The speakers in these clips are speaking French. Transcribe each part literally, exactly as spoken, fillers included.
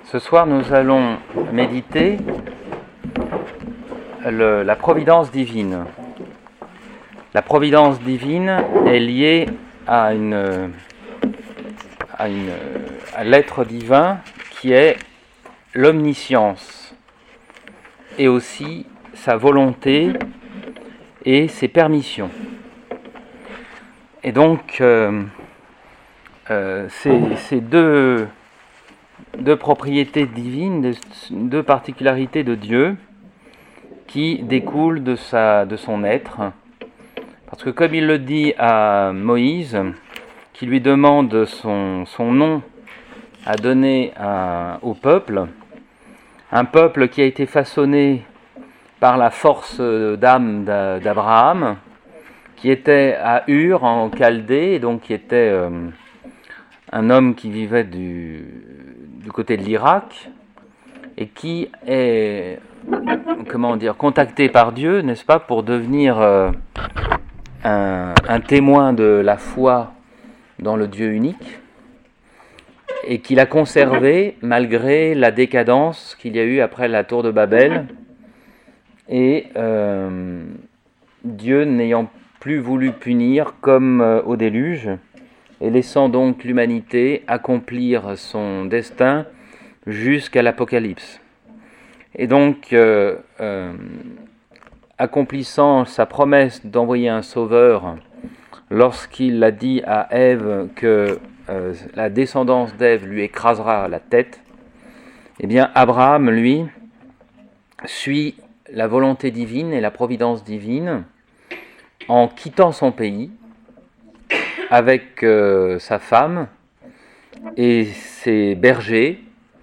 Ce soir, nous allons méditer le, la providence divine. La providence divine est liée à, une, à, une, à l'être divin qui est l'omniscience et aussi sa volonté et ses permissions. Et donc, euh, euh, ces, ces deux, deux propriétés divines, deux particularités de Dieu qui découlent de, sa, de son être. Parce que comme il le dit à Moïse, qui lui demande son, son nom à donner à, au peuple, un peuple qui a été façonné par la force d'âme d'Abraham, qui était à Ur en Chaldée, et donc qui était euh, un homme qui vivait du, du côté de l'Irak, et qui est, comment dire, contacté par Dieu, n'est-ce pas, pour devenir euh, un, un témoin de la foi dans le Dieu unique, et qu'il a conservé malgré la décadence qu'il y a eu après la tour de Babel, et euh, Dieu n'ayant plus voulu punir comme euh, au déluge, et laissant donc l'humanité accomplir son destin jusqu'à l'Apocalypse. Et donc, euh, euh, accomplissant sa promesse d'envoyer un sauveur, lorsqu'il a dit à Ève que euh, la descendance d'Ève lui écrasera la tête, eh bien Abraham, lui, suit la volonté divine et la providence divine en quittant son pays avec euh, sa femme et ses bergers,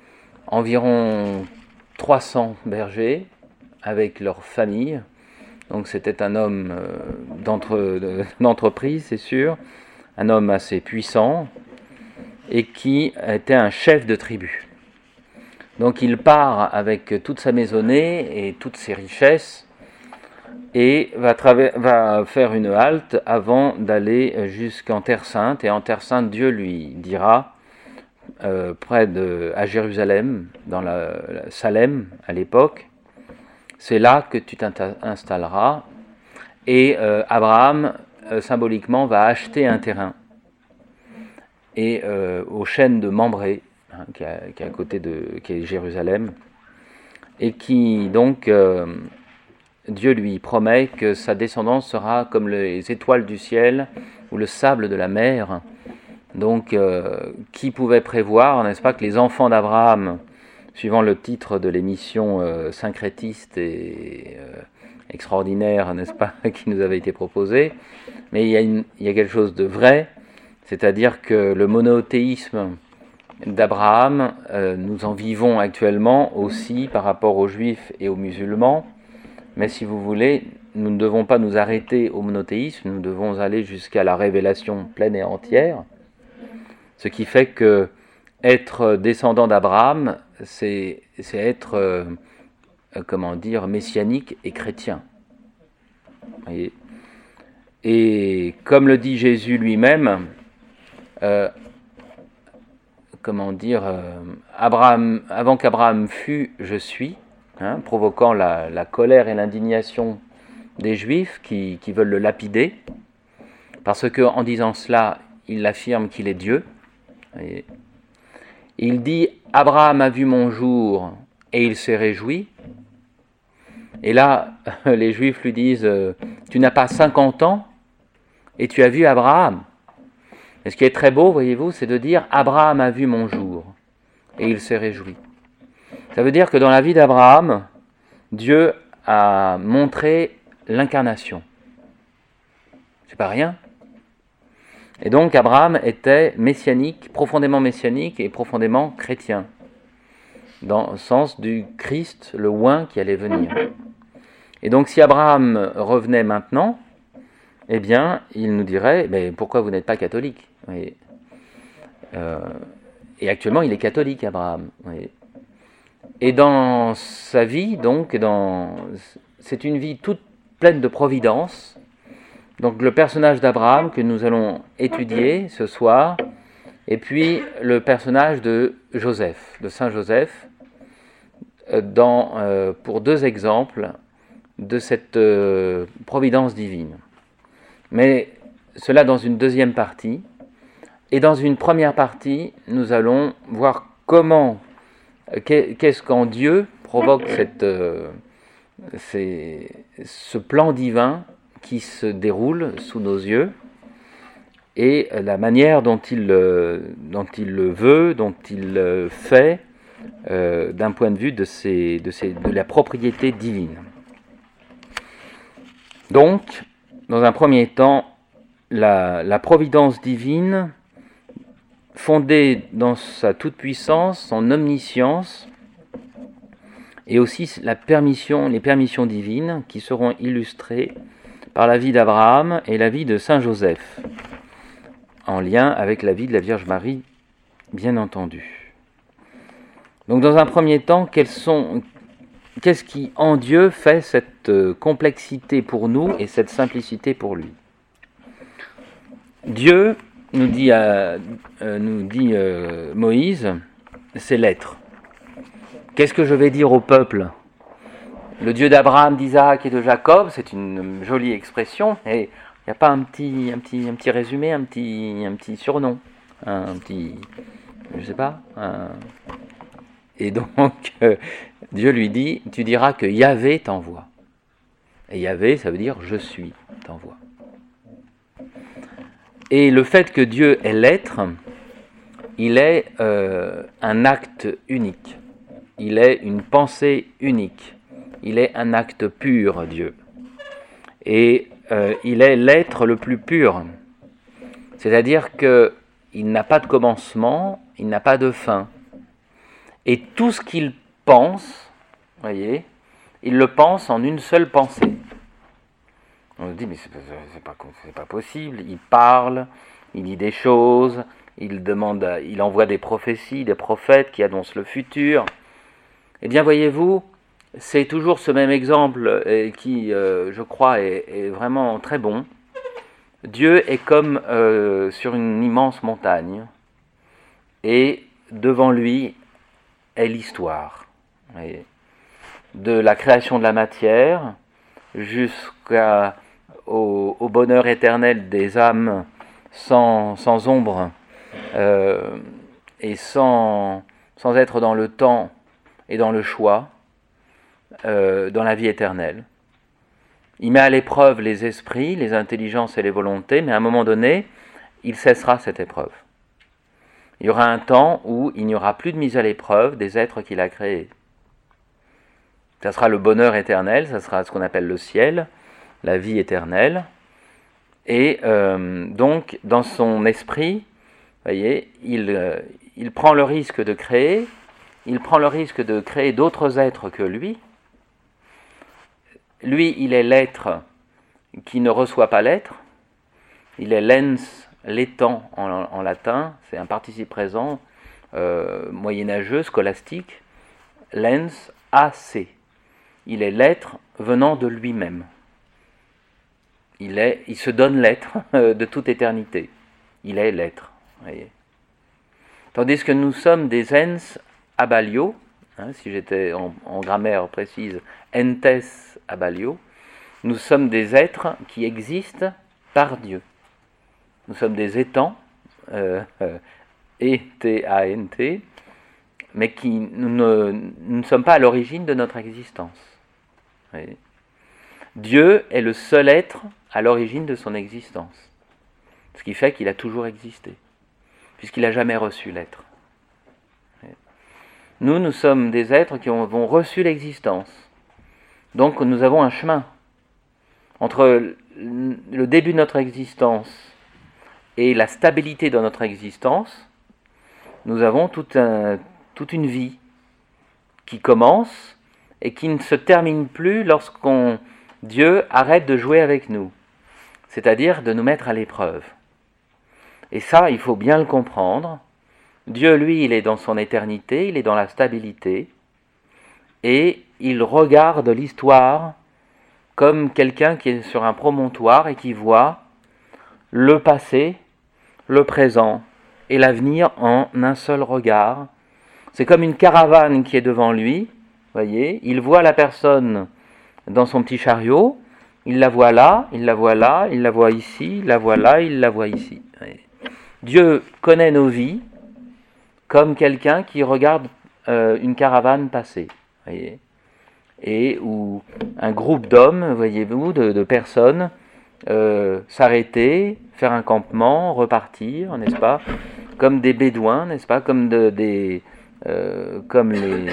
environ trois cents bergers avec leur famille. Donc c'était un homme euh, d'entre, d'entreprise, c'est sûr, un homme assez puissant et qui était un chef de tribu. Donc il part avec toute sa maisonnée et toutes ses richesses et va, traver- va faire une halte avant d'aller jusqu'en Terre Sainte. Et en Terre Sainte, Dieu lui dira, euh, près de, à Jérusalem, dans la, la Salem à l'époque, c'est là que tu t'installeras. Et euh, Abraham, euh, symboliquement, va acheter un terrain et euh, aux chênes de Mambré, hein, qui, est, qui est à côté de qui est Jérusalem, et qui donc euh, Dieu lui promet que sa descendance sera comme les étoiles du ciel ou le sable de la mer. Donc, euh, qui pouvait prévoir, n'est-ce pas, que les enfants d'Abraham, suivant le titre de l'émission euh, syncrétiste et euh, extraordinaire, n'est-ce pas, qui nous avait été proposée, mais il y a, une, il y a quelque chose de vrai, c'est-à-dire que le monothéisme d'Abraham, euh, nous en vivons actuellement aussi par rapport aux Juifs et aux musulmans. Mais si vous voulez, nous ne devons pas nous arrêter au monothéisme, nous devons aller jusqu'à la révélation pleine et entière. Ce qui fait que être descendant d'Abraham, c'est, c'est être, euh, comment dire, messianique et chrétien. Voyez ? Et comme le dit Jésus lui-même, euh, comment dire, euh, Abraham, avant qu'Abraham fût, je suis. Hein, provoquant la, la colère et l'indignation des Juifs qui, qui veulent le lapider, parce qu'en disant cela, il affirme qu'il est Dieu. Et il dit « Abraham a vu mon jour et il s'est réjoui ». Et là, les Juifs lui disent « Tu n'as pas cinquante ans et tu as vu Abraham ». Et ce qui est très beau, voyez-vous, c'est de dire « Abraham a vu mon jour et il s'est réjoui ». Ça veut dire que dans la vie d'Abraham, Dieu a montré l'incarnation. C'est pas rien. Et donc Abraham était messianique, profondément messianique et profondément chrétien, dans le sens du Christ, le oint qui allait venir. Et donc si Abraham revenait maintenant, eh bien, il nous dirait, mais pourquoi vous n'êtes pas catholique ? Et, euh, et actuellement, il est catholique, Abraham. Et, Et dans sa vie, donc, dans, c'est une vie toute pleine de providence. Donc le personnage d'Abraham que nous allons étudier ce soir et puis le personnage de Joseph, de Saint Joseph, dans, euh, pour deux exemples de cette euh, providence divine. Mais cela dans une deuxième partie. Et dans une première partie, nous allons voir comment, qu'est-ce qu'en Dieu provoque cette, euh, ces, ce plan divin qui se déroule sous nos yeux, et la manière dont il, euh, dont il le veut, dont il le fait, euh, d'un point de vue de, ces, de, ces, de la propriété divine. Donc, dans un premier temps, la, la providence divine, fondée dans sa toute-puissance, son omniscience, et aussi la permission, les permissions divines qui seront illustrées par la vie d'Abraham et la vie de Saint Joseph, en lien avec la vie de la Vierge Marie, bien entendu. Donc dans un premier temps, quels sont, qu'est-ce qui en Dieu fait cette complexité pour nous et cette simplicité pour lui? Dieu, nous dit, euh, nous dit euh, Moïse, c'est l'être. Qu'est-ce que je vais dire au peuple? Le Dieu d'Abraham, d'Isaac et de Jacob, c'est une jolie expression, et il n'y a pas un petit, un, petit, un petit résumé, un petit, un petit surnom, un petit, je ne sais pas. Un... Et donc, euh, Dieu lui dit, tu diras que Yahvé t'envoie. Et Yahvé, ça veut dire je suis, t'envoie. Et le fait que Dieu est l'être, il est euh, un acte unique. Il est une pensée unique. Il est un acte pur, Dieu. Et euh, il est l'être le plus pur. C'est-à-dire qu'il n'a pas de commencement, il n'a pas de fin. Et tout ce qu'il pense, voyez, il le pense en une seule pensée. On se dit, mais c'est, c'est, pas, c'est pas possible. Il parle, il dit des choses, il demande, il envoie des prophéties, des prophètes qui annoncent le futur. Eh bien, voyez-vous, c'est toujours ce même exemple et qui, euh, je crois, est, est vraiment très bon. Dieu est comme euh, sur une immense montagne, et devant lui est l'histoire. Voyez. De la création de la matière jusqu'à Au, au bonheur éternel des âmes sans, sans ombre euh, et sans, sans être dans le temps et dans le choix, euh, dans la vie éternelle. Il met à l'épreuve les esprits, les intelligences et les volontés, mais à un moment donné, il cessera cette épreuve. Il y aura un temps où il n'y aura plus de mise à l'épreuve des êtres qu'il a créés. Ça sera le bonheur éternel, ça sera ce qu'on appelle le ciel, la vie éternelle, et euh, donc dans son esprit, voyez, il, euh, il prend le risque de créer, il prend le risque de créer d'autres êtres que lui. Lui, il est l'être qui ne reçoit pas l'être, il est l'ens, l'étant en, en latin, c'est un participe présent euh, moyenâgeux, scolastique, l'ens, ac, il est l'être venant de lui-même. Il, est, il se donne l'être de toute éternité. Il est l'être. Voyez. Tandis que nous sommes des ens abalio, hein, si j'étais en, en grammaire précise, entes abalio, nous sommes des êtres qui existent par Dieu. Nous sommes des étangs, euh, euh, E T A N T, mais qui nous ne, nous ne sommes pas à l'origine de notre existence. Voyez. Dieu est le seul être à l'origine de son existence. Ce qui fait qu'il a toujours existé, puisqu'il n'a jamais reçu l'être. Nous, nous sommes des êtres qui ont reçu l'existence. Donc nous avons un chemin entre le début de notre existence et la stabilité de notre existence. Nous avons tout un, toute une vie qui commence et qui ne se termine plus lorsqu'on Dieu arrête de jouer avec nous, c'est-à-dire de nous mettre à l'épreuve. Et ça, il faut bien le comprendre. Dieu, lui, il est dans son éternité, il est dans la stabilité, et il regarde l'histoire comme quelqu'un qui est sur un promontoire et qui voit le passé, le présent et l'avenir en un seul regard. C'est comme une caravane qui est devant lui, voyez, il voit la personne dans son petit chariot, il la voit là, il la voit là, il la voit ici, il la voit là, il la voit ici. Voyez. Dieu connaît nos vies comme quelqu'un qui regarde euh, une caravane passer, voyez, et où un groupe d'hommes, voyez-vous, de, de personnes, euh, s'arrêter, faire un campement, repartir, n'est-ce pas, comme des bédouins, n'est-ce pas, comme de, des, euh, comme les,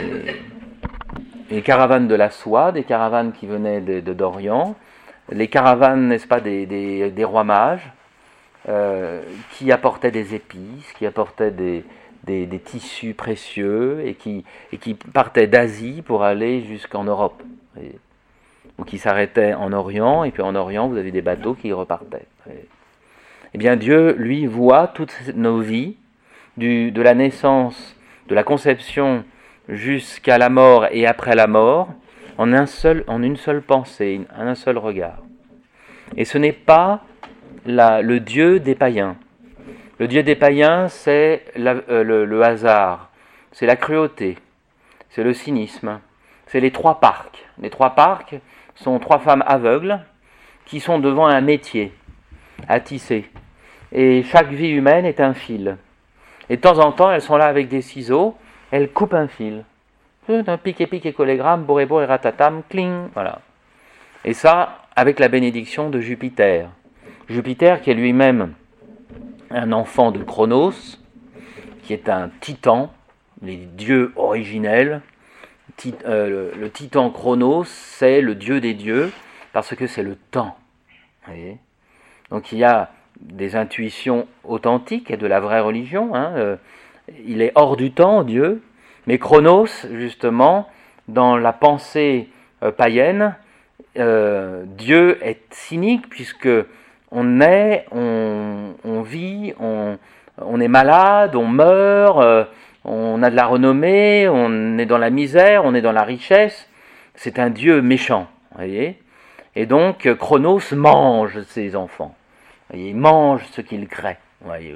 les caravanes de la soie, des caravanes qui venaient de, de, d'Orient, les caravanes, n'est-ce pas, des, des, des rois mages, euh, qui apportaient des épices, qui apportaient des, des, des tissus précieux et qui, et qui partaient d'Asie pour aller jusqu'en Europe. Voyez. Ou qui s'arrêtaient en Orient, et puis en Orient, vous avez des bateaux qui repartaient. Voyez. Eh bien, Dieu, lui, voit toutes nos vies, du, de la naissance, de la conception jusqu'à la mort et après la mort, en, un seul, en une seule pensée, en un seul regard. Et ce n'est pas la, le Dieu des païens. Le Dieu des païens, c'est la, euh, le, le hasard, c'est la cruauté, c'est le cynisme, c'est les trois parcs. Les trois parcs sont trois femmes aveugles qui sont devant un métier à tisser. Et chaque vie humaine est un fil. Et de temps en temps, elles sont là avec des ciseaux, elles coupent un fil. Un pic et pic et collégramme, borébo et ratatam, cling, voilà. Et ça, avec la bénédiction de Jupiter. Jupiter qui est lui-même un enfant de Chronos, qui est un titan, les dieux originels. Tit, euh, le, le titan Chronos, c'est le dieu des dieux, parce que c'est le temps. Vous voyez. Donc il y a des intuitions authentiques et de la vraie religion. Hein. Euh, il est hors du temps, Dieu, mais Chronos, justement, dans la pensée euh, païenne, euh, Dieu est cynique, puisque on naît, on, on vit, on, on est malade, on meurt, euh, on a de la renommée, on est dans la misère, on est dans la richesse. C'est un Dieu méchant, voyez. Et donc, Chronos mange ses enfants. Il mange ce qu'il crée. Voyez.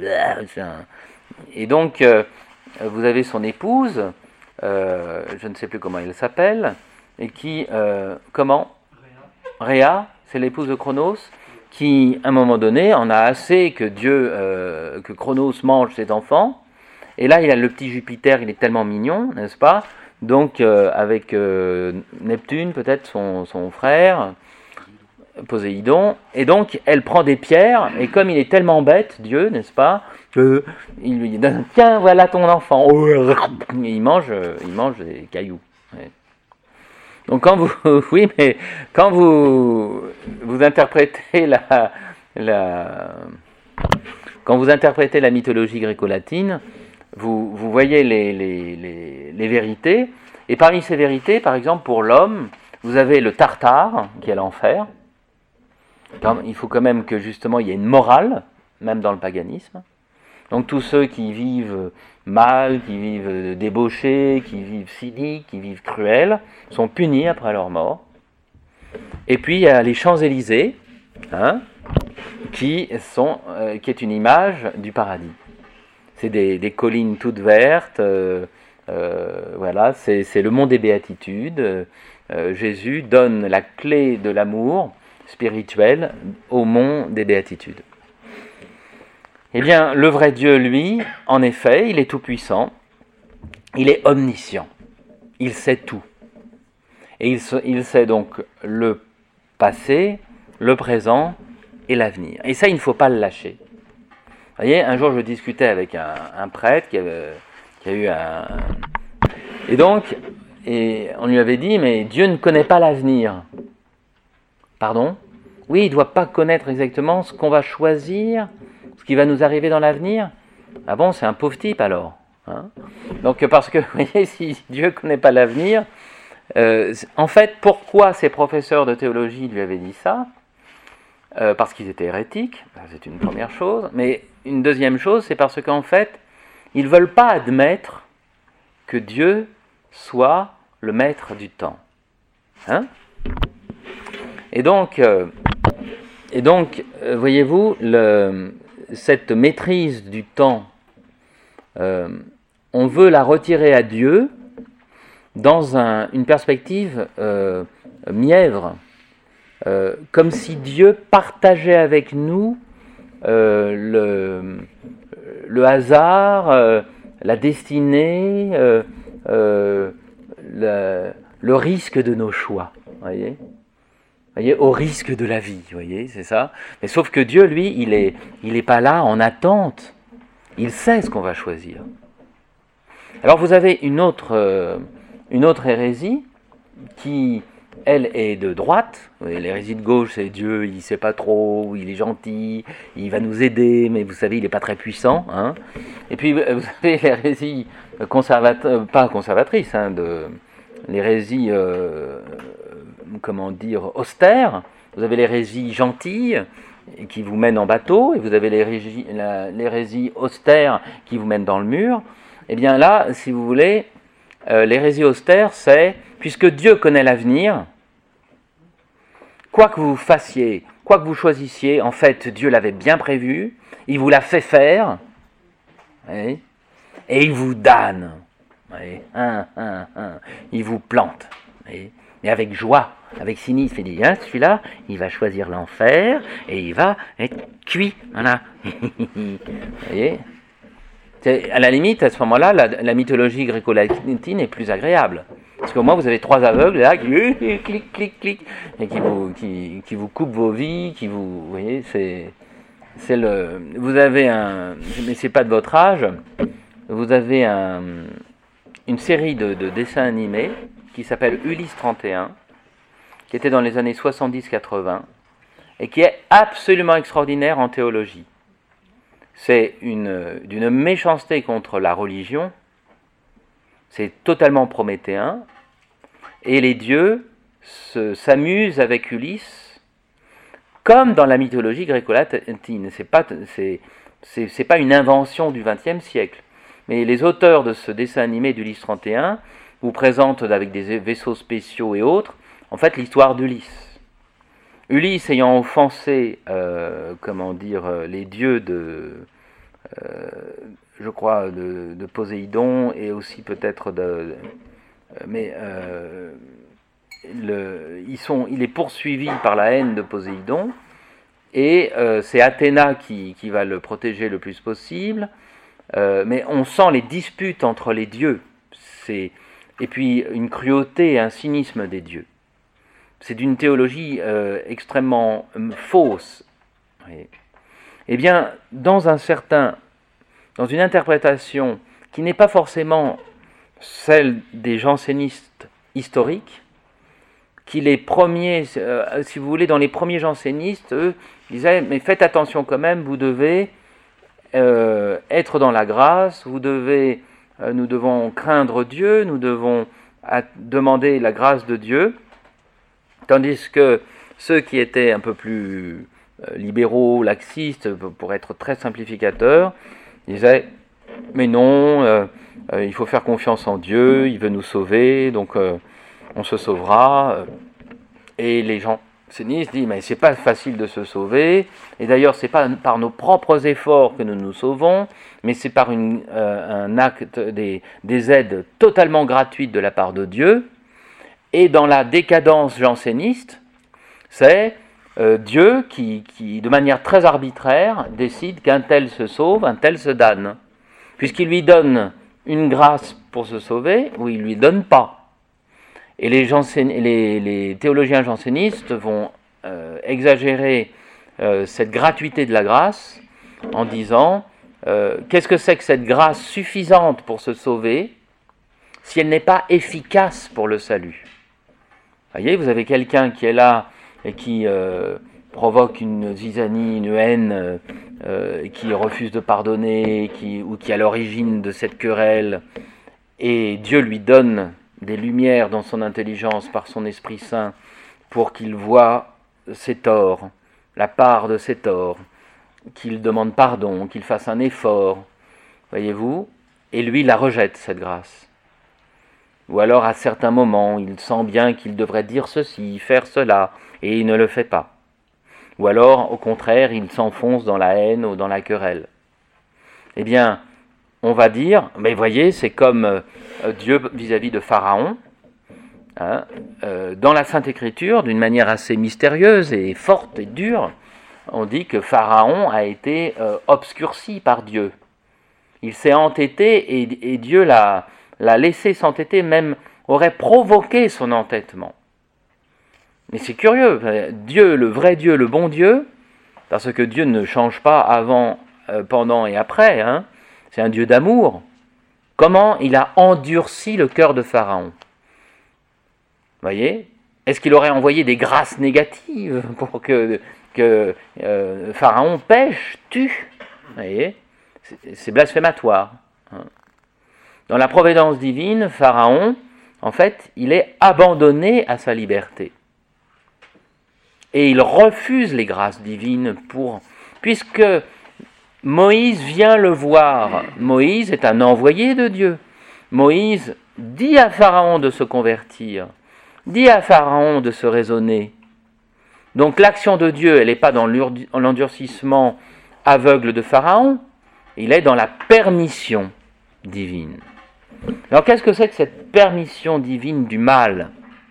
Et donc, euh, vous avez son épouse, euh, je ne sais plus comment elle s'appelle, et qui, euh, comment Rhea, Rhea, c'est l'épouse de Chronos, qui, à un moment donné, en a assez que Dieu, euh, que Chronos mange ses enfants. Et là, il a le petit Jupiter, il est tellement mignon, n'est-ce pas? Donc, euh, avec euh, Neptune, peut-être son, son frère, Poséidon, et donc elle prend des pierres, et comme il est tellement bête, Dieu, n'est-ce pas, que il lui dit « Tiens, voilà ton enfant !» Et il mange, il mange des cailloux. Ouais. Donc quand vous, oui, mais quand vous, vous interprétez la, la, quand vous interprétez la mythologie gréco-latine, vous, vous voyez les, les, les, les vérités, et parmi ces vérités, par exemple, pour l'homme, vous avez le Tartare, qui est l'enfer. Il faut quand même que justement il y ait une morale, même dans le paganisme. Donc tous ceux qui vivent mal, qui vivent débauchés, qui vivent cyniques, qui vivent cruels, sont punis après leur mort. Et puis il y a les Champs-Élysées, hein, qui, sont, euh, qui est une image du paradis. C'est des, des collines toutes vertes, euh, euh, voilà, c'est, c'est le mont des béatitudes. Euh, Jésus donne la clé de l'amour spirituel au mont des béatitudes. Eh bien, le vrai Dieu, lui, en effet, il est tout-puissant, il est omniscient, il sait tout. Et il, il sait donc le passé, le présent et l'avenir. Et ça, il ne faut pas le lâcher. Vous voyez, un jour, je discutais avec un, un prêtre qui, avait, qui a eu un... Et donc, et on lui avait dit, mais Dieu ne connaît pas l'avenir. Pardon ? Oui, il ne doit pas connaître exactement ce qu'on va choisir, ce qui va nous arriver dans l'avenir. Ah bon, c'est un pauvre type alors. Hein ? Donc, parce que, vous voyez, si Dieu ne connaît pas l'avenir, euh, en fait, pourquoi ces professeurs de théologie lui avaient dit ça ? euh, Parce qu'ils étaient hérétiques, c'est une première chose. Mais une deuxième chose, c'est parce qu'en fait, ils ne veulent pas admettre que Dieu soit le maître du temps. Hein ? Et donc, euh, et donc euh, voyez-vous, le, cette maîtrise du temps euh, on veut la retirer à Dieu dans un, une perspective euh, mièvre, euh, comme si Dieu partageait avec nous euh, le, le hasard, euh, la destinée, euh, euh, le, le risque de nos choix, voyez, voyez, au risque de la vie, voyez, c'est ça. Mais sauf que Dieu, lui, il est, il est pas là en attente. Il sait ce qu'on va choisir. Alors vous avez une autre, euh, une autre hérésie qui, elle, est de droite. L'hérésie de gauche, c'est Dieu, il ne sait pas trop, il est gentil, il va nous aider, mais vous savez, il n'est pas très puissant. Hein. Et puis vous avez l'hérésie conservatrice, pas conservatrice, hein, de l'hérésie, euh, comment dire, austère. Vous avez l'hérésie gentille, qui vous mène en bateau, et vous avez l'hérésie, la, l'hérésie austère qui vous mène dans le mur. Eh bien là, si vous voulez, euh, l'hérésie austère, c'est, puisque Dieu connaît l'avenir, quoi que vous fassiez, quoi que vous choisissiez, en fait, Dieu l'avait bien prévu, il vous l'a fait faire, oui, et il vous damne, oui, hein, hein, hein, il vous plante, oui, mais avec joie, avec cynisme. Il dit, hein, celui-là, il va choisir l'enfer, et il va être cuit, voilà. Vous voyez ? C'est, à la limite, à ce moment-là, la, la mythologie gréco-latine est plus agréable. Parce qu'au moins, vous avez trois aveugles là qui clic, clic, clic, et qui vous, qui, qui vous coupent vos vies, qui vous, vous voyez, c'est, c'est le, vous avez un, mais c'est pas de votre âge, vous avez un, une série de, de dessins animés qui s'appelle Ulysse trente et un, qui était dans les années soixante-dix quatre-vingts, et qui est absolument extraordinaire en théologie. C'est une, d'une méchanceté contre la religion, c'est totalement prométhéen, et les dieux se, s'amusent avec Ulysse, comme dans la mythologie gréco-latine. C'est pas, c'est, c'est, c'est pas une invention du vingtième siècle, mais les auteurs de ce dessin animé d'Ulysse trente et un vous présentent avec des vaisseaux spéciaux et autres, en fait, l'histoire d'Ulysse. Ulysse ayant offensé, euh, comment dire, les dieux de, euh, je crois, de, de Poséidon et aussi peut-être de, de mais euh, le, ils sont, il est poursuivi par la haine de Poséidon et euh, c'est Athéna qui, qui va le protéger le plus possible. Euh, mais on sent les disputes entre les dieux, c'est, et puis une cruauté et un cynisme des dieux. C'est d'une théologie euh, extrêmement euh, fausse. Oui. Eh bien, dans un certain, dans une interprétation qui n'est pas forcément celle des jansénistes historiques, qui les premiers, euh, si vous voulez, dans les premiers jansénistes, eux, disaient, mais faites attention quand même, vous devez euh, être dans la grâce, vous devez, euh, nous devons craindre Dieu, nous devons à, demander la grâce de Dieu. Tandis que ceux qui étaient un peu plus euh, libéraux, laxistes, pour être très simplificateurs, disaient « mais non, euh, euh, il faut faire confiance en Dieu, il veut nous sauver, donc euh, on se sauvera. » Et les gens cynistes disent « mais c'est pas facile de se sauver, et d'ailleurs c'est pas par nos propres efforts que nous nous sauvons, mais c'est par une, euh, un acte, des, des aides totalement gratuites de la part de Dieu. » Et dans la décadence janséniste, c'est euh, Dieu qui, qui, de manière très arbitraire, décide qu'un tel se sauve, un tel se damne. Puisqu'il lui donne une grâce pour se sauver, ou il ne lui donne pas. Et les, jansén, les, les théologiens jansénistes vont euh, exagérer euh, cette gratuité de la grâce en disant euh, qu'est-ce que c'est que cette grâce suffisante pour se sauver si elle n'est pas efficace pour le salut? Vous voyez, vous avez quelqu'un qui est là et qui euh, provoque une zizanie, une haine, euh, qui refuse de pardonner, qui, ou qui est à l'origine de cette querelle, et Dieu lui donne des lumières dans son intelligence par son Esprit Saint pour qu'il voie ses torts, la part de ses torts, qu'il demande pardon, qu'il fasse un effort, voyez-vous, et lui la rejette, cette grâce. Ou alors à certains moments, il sent bien qu'il devrait dire ceci, faire cela, et il ne le fait pas. Ou alors, au contraire, il s'enfonce dans la haine ou dans la querelle. Eh bien, on va dire, mais voyez, c'est comme euh, Dieu vis-à-vis de Pharaon. Hein, euh, dans la Sainte Écriture, d'une manière assez mystérieuse et forte et dure, on dit que Pharaon a été euh, obscurci par Dieu. Il s'est entêté et, et Dieu l'a, l'a laissé s'entêter, même aurait provoqué son entêtement. Mais c'est curieux, Dieu, le vrai Dieu, le bon Dieu, parce que Dieu ne change pas avant, euh, pendant et après, hein, c'est un Dieu d'amour. Comment il a endurci le cœur de Pharaon? Voyez, est-ce qu'il aurait envoyé des grâces négatives pour que, que euh, Pharaon pêche, tue? Voyez, c'est, c'est blasphématoire. Dans la providence divine, Pharaon, en fait, il est abandonné à sa liberté. Et il refuse les grâces divines pour, puisque Moïse vient le voir. Moïse est un envoyé de Dieu. Moïse dit à Pharaon de se convertir. Dit à Pharaon de se raisonner. Donc l'action de Dieu, elle n'est pas dans l'endurcissement aveugle de Pharaon, il est dans la permission divine. Alors qu'est-ce que c'est que cette permission divine du mal?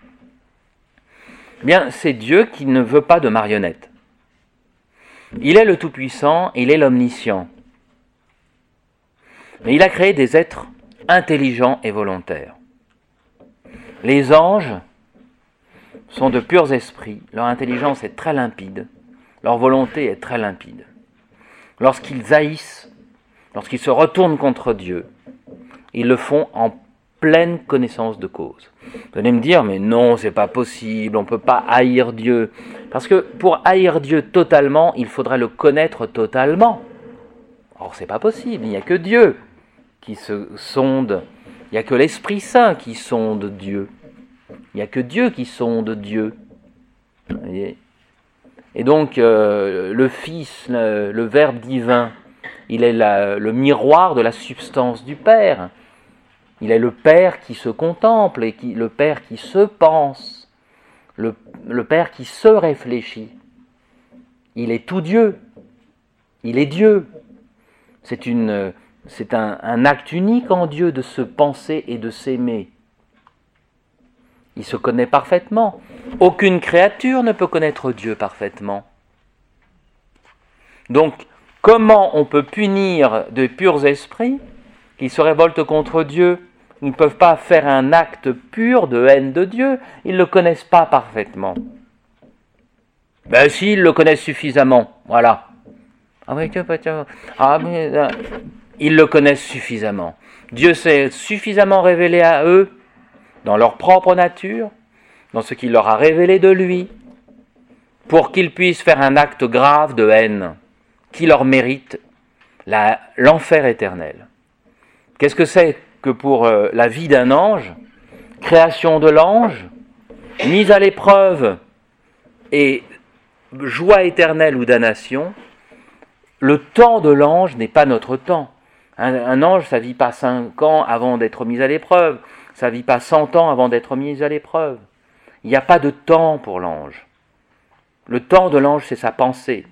Eh bien, c'est Dieu qui ne veut pas de marionnettes. Il est le Tout-Puissant, il est l'Omniscient. Mais il a créé des êtres intelligents et volontaires. Les anges sont de purs esprits, leur intelligence est très limpide, leur volonté est très limpide. Lorsqu'ils haïssent, lorsqu'ils se retournent contre Dieu, ils le font en pleine connaissance de cause. Vous allez me dire, mais non, c'est pas possible, on ne peut pas haïr Dieu. Parce que pour haïr Dieu totalement, il faudrait le connaître totalement. Or, c'est pas possible, il n'y a que Dieu qui se sonde, il n'y a que l'Esprit Saint qui sonde Dieu. Il n'y a que Dieu qui sonde Dieu. Vous voyez ? Et donc, euh, le Fils, le, le Verbe divin, il est la, le miroir de la substance du Père. Il est le Père qui se contemple, et qui, le Père qui se pense, le, le Père qui se réfléchit. Il est tout Dieu. Il est Dieu. C'est, une, c'est un, un acte unique en Dieu de se penser et de s'aimer. Il se connaît parfaitement. Aucune créature ne peut connaître Dieu parfaitement. Donc, comment on peut punir de purs esprits qui se révoltent contre Dieu? Ils ne peuvent pas faire un acte pur de haine de Dieu. Ils ne le connaissent pas parfaitement. Ben si, ils le connaissent suffisamment. Voilà. Ah oui, ah, mais, euh, ils le connaissent suffisamment. Dieu s'est suffisamment révélé à eux dans leur propre nature, dans ce qu'il leur a révélé de lui, pour qu'ils puissent faire un acte grave de haine qui leur mérite la, l'enfer éternel. Qu'est-ce que c'est que pour euh, la vie d'un ange, création de l'ange, mise à l'épreuve et joie éternelle ou damnation? Le temps de l'ange n'est pas notre temps. Un, un ange, ça ne vit pas cinq ans avant d'être mis à l'épreuve. Ça ne vit pas cent ans avant d'être mis à l'épreuve. Il n'y a pas de temps pour l'ange. Le temps de l'ange, c'est sa pensée.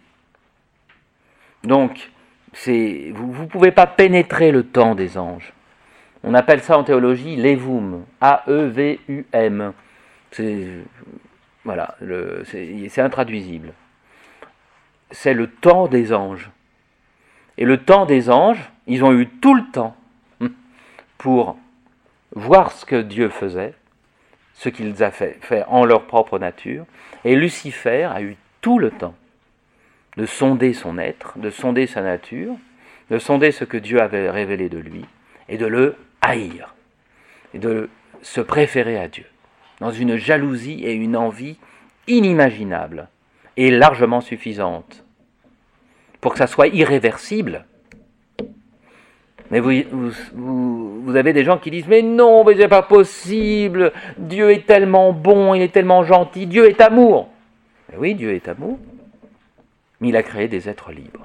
Donc, c'est, vous ne pouvez pas pénétrer le temps des anges. On appelle ça en théologie l'évoum, A E V U M. C'est, voilà, le, c'est, c'est intraduisible. C'est le temps des anges. Et le temps des anges, ils ont eu tout le temps pour voir ce que Dieu faisait, ce qu'il a fait, fait en leur propre nature, et Lucifer a eu tout le temps de sonder son être, de sonder sa nature, de sonder ce que Dieu avait révélé de lui, et de le haïr, et de se préférer à Dieu, dans une jalousie et une envie inimaginables, et largement suffisantes, pour que ça soit irréversible. Mais vous, vous, vous, vous avez des gens qui disent « Mais non, mais c'est pas possible, Dieu est tellement bon, il est tellement gentil, Dieu est amour !» Mais oui, Dieu est amour, mais il a créé des êtres libres.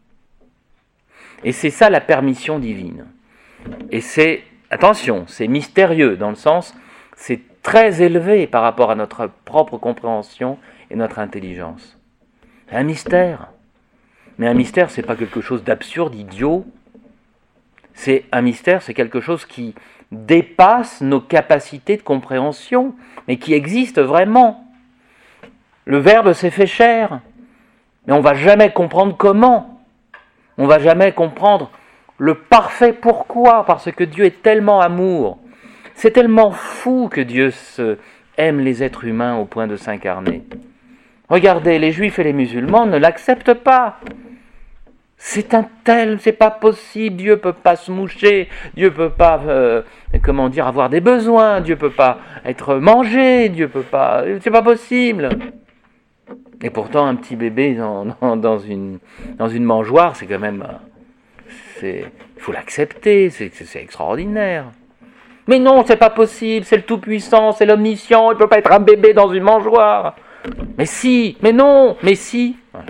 Et c'est ça la permission divine. Et c'est, attention, c'est mystérieux, dans le sens, c'est très élevé par rapport à notre propre compréhension et notre intelligence. Un mystère. Mais un mystère, c'est pas quelque chose d'absurde, idiot. c'est un mystère, c'est quelque chose qui dépasse nos capacités de compréhension, mais qui existe vraiment. Le Verbe s'est fait chair, mais on ne va jamais comprendre comment. On ne va jamais comprendre le parfait pourquoi, parce que Dieu est tellement amour. C'est tellement fou que Dieu se aime les êtres humains au point de s'incarner. Regardez, les Juifs et les musulmans ne l'acceptent pas. C'est un tel, c'est pas possible, Dieu peut pas se moucher, Dieu peut pas, euh, comment dire, avoir des besoins, Dieu peut pas être mangé, Dieu peut pas, c'est pas possible. Et pourtant, un petit bébé dans, dans, dans, une, dans une mangeoire, c'est quand même, c'est, il faut l'accepter, c'est, c'est extraordinaire. Mais non, c'est pas possible, c'est le Tout-Puissant, c'est l'Omniscient, il peut pas être un bébé dans une mangeoire. Mais si, mais non, mais si. Voilà.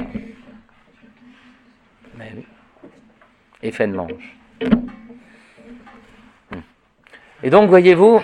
Mais oui. Effet de manche. Et donc, voyez-vous,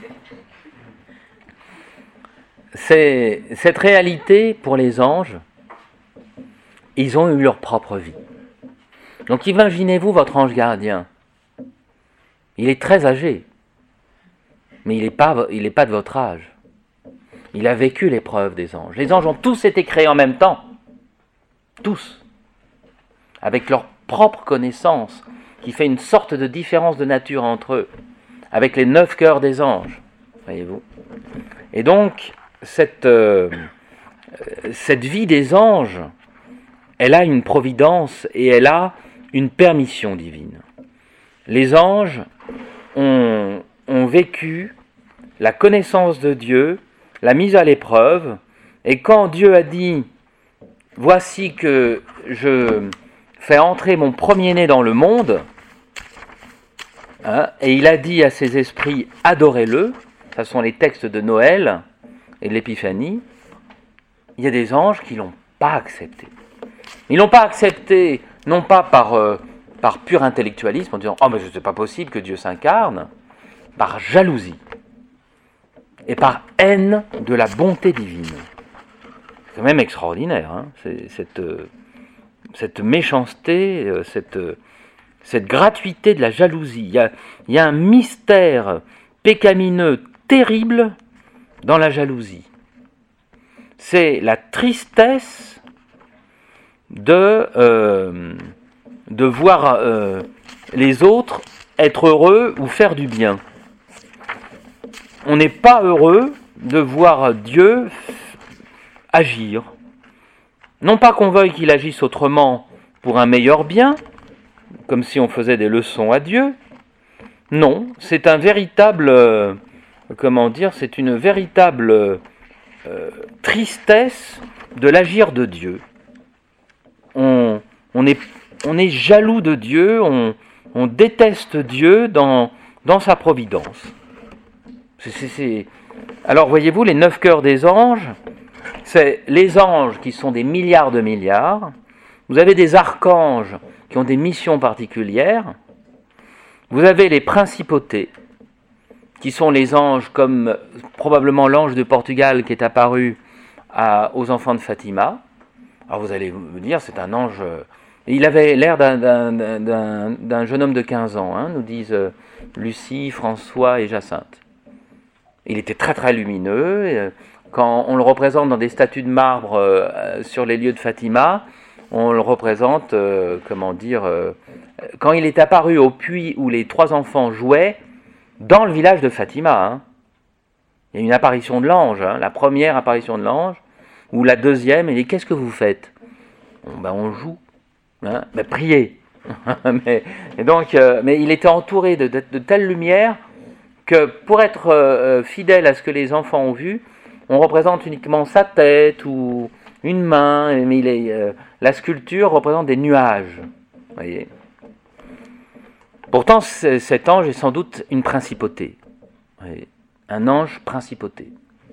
c'est, cette réalité pour les anges, ils ont eu leur propre vie. Donc, imaginez-vous votre ange gardien. Il est très âgé, mais il n'est pas, il n'est pas de votre âge. Il a vécu l'épreuve des anges. Les anges ont tous été créés en même temps. Tous. Avec leur propre connaissance, qui fait une sorte de différence de nature entre eux. Avec les neuf cœurs des anges. Voyez-vous. Et donc, cette, euh, cette vie des anges, elle a une providence et elle a une permission divine. Les anges ont, ont vécu la connaissance de Dieu, la mise à l'épreuve, et quand Dieu a dit « Voici que je fais entrer mon premier-né dans le monde hein, », et il a dit à ses esprits « Adorez-le », ce sont les textes de Noël et de l'Épiphanie, il y a des anges qui ne l'ont pas accepté. Ils ne l'ont pas accepté, non pas par, euh, par pur intellectualisme, en disant « Oh, mais ce n'est pas possible que Dieu s'incarne », par jalousie et par haine de la bonté divine. C'est quand même extraordinaire, hein, c'est, cette, cette méchanceté, cette, cette gratuité de la jalousie. Il y a, il y a un mystère pécamineux terrible dans la jalousie. C'est la tristesse de, euh, de voir euh, les autres être heureux ou faire du bien. On n'est pas heureux de voir Dieu agir. Non pas qu'on veuille qu'il agisse autrement pour un meilleur bien, comme si on faisait des leçons à Dieu. Non, c'est un véritable, euh, comment dire, c'est une véritable euh, tristesse de l'agir de Dieu. On, on, est, on est jaloux de Dieu, on, on déteste Dieu dans, dans sa providence. C'est, c'est, c'est... Alors voyez-vous, les neuf cœurs des anges, c'est les anges qui sont des milliards de milliards. Vous avez des archanges qui ont des missions particulières. Vous avez les principautés, qui sont les anges comme probablement l'ange de Portugal qui est apparu à, aux enfants de Fatima. Alors vous allez me dire, c'est un ange... Il avait l'air d'un, d'un, d'un, d'un jeune homme de quinze ans, hein, nous disent Lucie, François et Jacinthe. Il était très très lumineux. Quand on le représente dans des statues de marbre euh, sur les lieux de Fatima, on le représente, euh, comment dire, euh, quand il est apparu au puits où les trois enfants jouaient, dans le village de Fatima. Hein. Il y a une apparition de l'ange, hein, la première apparition de l'ange, ou la deuxième, il dit « Qu'est-ce que vous faites ?» Bon, ben, on joue. Hein, ben, priez. mais, et donc, euh, mais il était entouré de, de, de telle lumière que pour être euh, fidèle à ce que les enfants ont vu, on représente uniquement sa tête ou une main, mais il est, euh, la sculpture représente des nuages. Voyez. Pourtant, cet ange est sans doute une principauté. Voyez. Un ange principauté.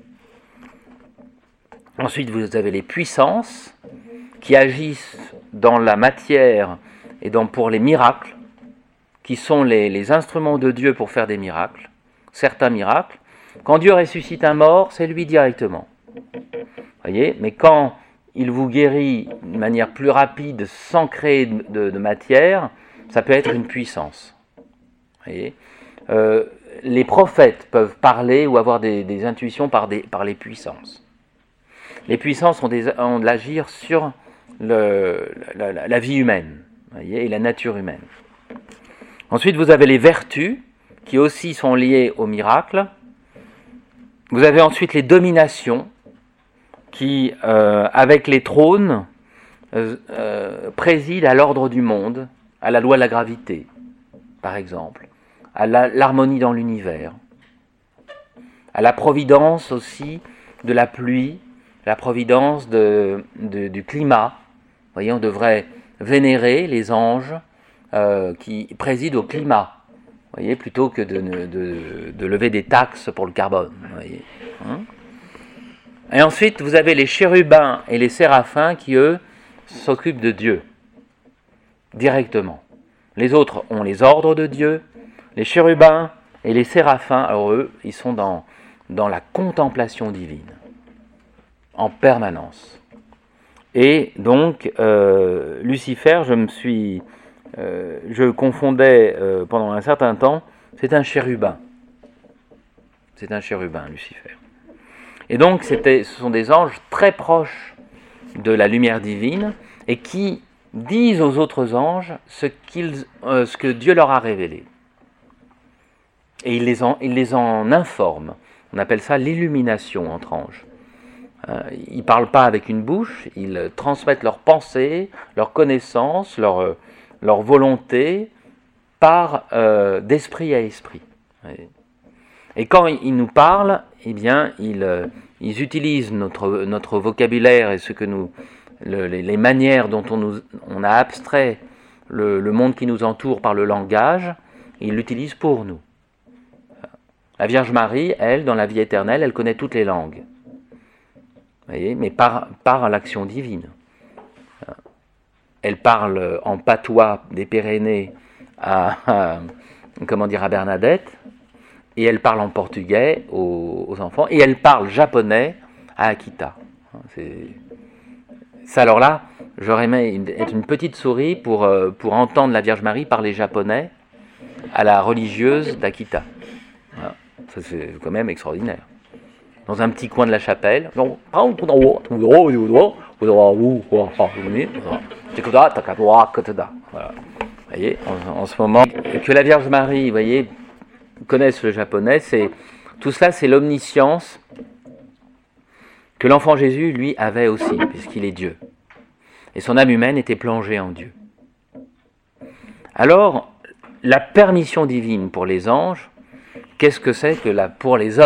Ensuite, vous avez les puissances qui agissent dans la matière et dans, pour les miracles, qui sont les, les instruments de Dieu pour faire des miracles. Certains miracles. Quand Dieu ressuscite un mort, c'est lui directement. Voyez, mais quand il vous guérit d'une manière plus rapide, sans créer de, de, de matière, ça peut être une puissance. Voyez euh, les prophètes peuvent parler ou avoir des, des intuitions par, des, par les puissances. Les puissances ont, des, ont de l'agir sur le, la, la, la vie humaine, voyez, et la nature humaine. Ensuite, vous avez les vertus, qui aussi sont liées au miracle. Vous avez ensuite les dominations, qui, euh, avec les trônes, euh, euh, président à l'ordre du monde, à la loi de la gravité, par exemple, à la, l'harmonie dans l'univers, à la providence aussi de la pluie, la providence de, de, du climat. Vous voyez, on devrait vénérer les anges euh, qui président au climat, vous voyez, plutôt que de, de, de lever des taxes pour le carbone. Vous voyez, hein? Et ensuite, vous avez les chérubins et les séraphins qui, eux, s'occupent de Dieu, directement. Les autres ont les ordres de Dieu. Les chérubins et les séraphins, alors eux, ils sont dans, dans la contemplation divine, en permanence. Et donc, euh, Lucifer, je me suis... Euh, je confondais euh, pendant un certain temps, c'est un chérubin. C'est un chérubin, Lucifer. Et donc, c'était, ce sont des anges très proches de la lumière divine et qui disent aux autres anges ce, qu'ils, euh, ce que Dieu leur a révélé. Et ils les en, ils les en informent. On appelle ça l'illumination entre anges. Euh, ils ne parlent pas avec une bouche, ils transmettent leurs pensées, leurs connaissances, leur, leur volonté par euh, d'esprit à esprit. Et quand ils nous parlent, eh bien, ils, ils utilisent notre, notre vocabulaire et ce que nous, le, les, les manières dont on, nous, on a abstrait le, le monde qui nous entoure par le langage, ils l'utilisent pour nous. La Vierge Marie, elle, dans la vie éternelle, elle connaît toutes les langues. Vous voyez, mais par, par l'action divine. Elle parle en patois des Pyrénées à, à, comment dire, à Bernadette, et elle parle en portugais aux, aux enfants, et elle parle japonais à Akita. C'est... Ça, alors là, j'aurais aimé être une petite souris pour, pour entendre la Vierge Marie parler japonais à la religieuse d'Akita. Voilà. Ça, c'est quand même extraordinaire. Dans un petit coin de la chapelle. Voilà. Vous voyez, en, en ce moment, que la Vierge Marie, vous voyez, connaisse le japonais, c'est, tout cela, c'est l'omniscience que l'enfant Jésus, lui, avait aussi, puisqu'il est Dieu. Et son âme humaine était plongée en Dieu. Alors, la permission divine pour les anges, qu'est-ce que c'est que la, pour les hommes ?